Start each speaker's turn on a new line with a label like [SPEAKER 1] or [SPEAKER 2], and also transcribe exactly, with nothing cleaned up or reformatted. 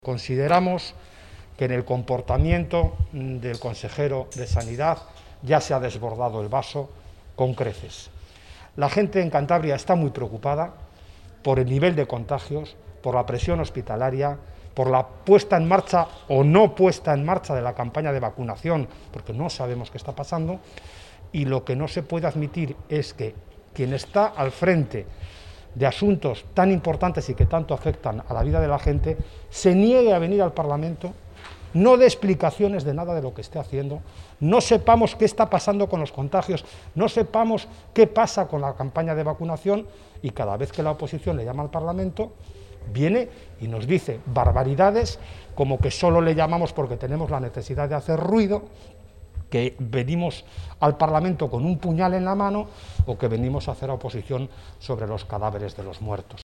[SPEAKER 1] Consideramos que en el comportamiento del consejero de Sanidad ya se ha desbordado el vaso con creces. La gente en Cantabria está muy preocupada por el nivel de contagios, por la presión hospitalaria, por la puesta en marcha o no puesta en marcha de la campaña de vacunación, porque no sabemos qué está pasando, y lo que no se puede admitir es que quien está al frente de asuntos tan importantes y que tanto afectan a la vida de la gente, se niegue a venir al Parlamento, no dé explicaciones de nada de lo que esté haciendo, no sepamos qué está pasando con los contagios, no sepamos qué pasa con la campaña de vacunación, y cada vez que la oposición le llama al Parlamento, viene y nos dice barbaridades como que solo le llamamos porque tenemos la necesidad de hacer ruido, que venimos al Parlamento con un puñal en la mano o que venimos a hacer oposición sobre los cadáveres de los muertos.